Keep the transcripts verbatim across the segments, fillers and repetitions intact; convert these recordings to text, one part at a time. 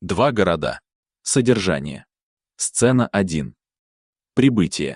Два города. Содержание. Сцена один. Прибытие.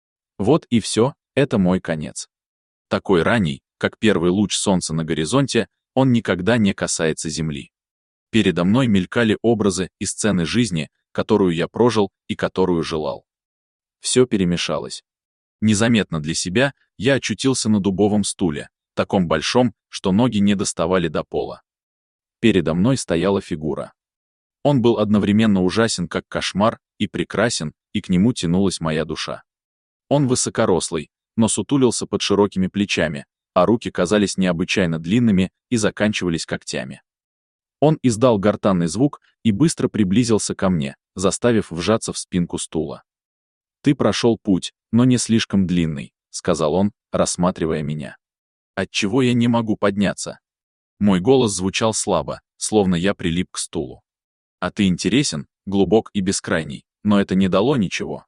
Вот и все, это мой конец. Такой ранний, как первый луч солнца на горизонте, он никогда не касается земли. Передо мной мелькали образы и сцены жизни, которую я прожил и которую желал. Все перемешалось. Незаметно для себя я очутился на дубовом стуле, таком большом, что ноги не доставали до пола. Передо мной стояла фигура. Он был одновременно ужасен, как кошмар, и прекрасен, и к нему тянулась моя душа. Он высокорослый, но сутулился под широкими плечами, а руки казались необычайно длинными и заканчивались когтями. Он издал гортанный звук и быстро приблизился ко мне, заставив вжаться в спинку стула. «Ты прошел путь, но не слишком длинный», — сказал он, рассматривая меня. «Отчего я не могу подняться?» Мой голос звучал слабо, словно я прилип к стулу. «А ты интересен, глубок и бескрайний, но это не дало ничего».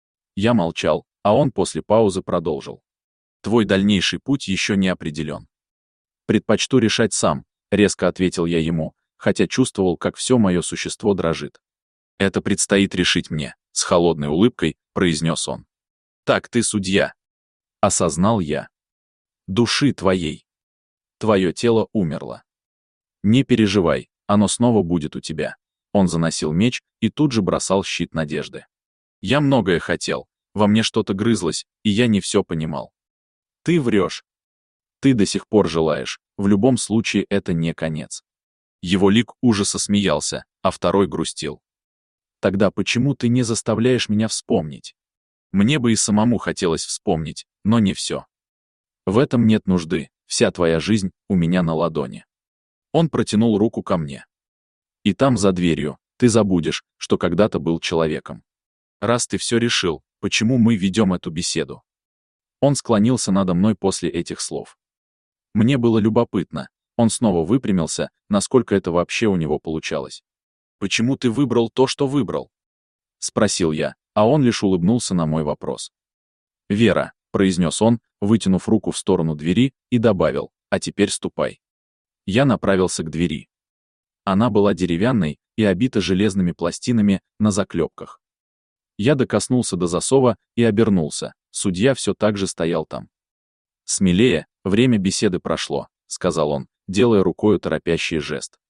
Я молчал, а он после паузы продолжил. «Твой дальнейший путь еще не определен». «Предпочту решать сам», — резко ответил я ему, хотя чувствовал, как все мое существо дрожит. «Это предстоит решить мне», — с холодной улыбкой произнес он. «Так ты судья», — осознал я. «Души твоей. Твое тело умерло. Не переживай, оно снова будет у тебя». Он заносил меч и тут же бросал щит надежды. Я многое хотел, во мне что-то грызлось, и я не все понимал. Ты врешь. Ты до сих пор желаешь, в любом случае это не конец. Его лик ужаса смеялся, а второй грустил. Тогда почему ты не заставляешь меня вспомнить? Мне бы и самому хотелось вспомнить, но не все. В этом нет нужды, вся твоя жизнь у меня на ладони. Он протянул руку ко мне. И там, за дверью, ты забудешь, что когда-то был человеком. Раз ты все решил, почему мы ведем эту беседу? Он склонился надо мной после этих слов. Мне было любопытно, он снова выпрямился, насколько это вообще у него получалось. «Почему ты выбрал то, что выбрал?» — спросил я, а он лишь улыбнулся на мой вопрос. «Вера», — произнес он, вытянув руку в сторону двери, и добавил, «а теперь ступай». Я направился к двери. Она была деревянной и обита железными пластинами на заклепках. Я докоснулся до засова и обернулся, судья все так же стоял там. «Смелее, время беседы прошло», — сказал он, делая рукою торопящий жест.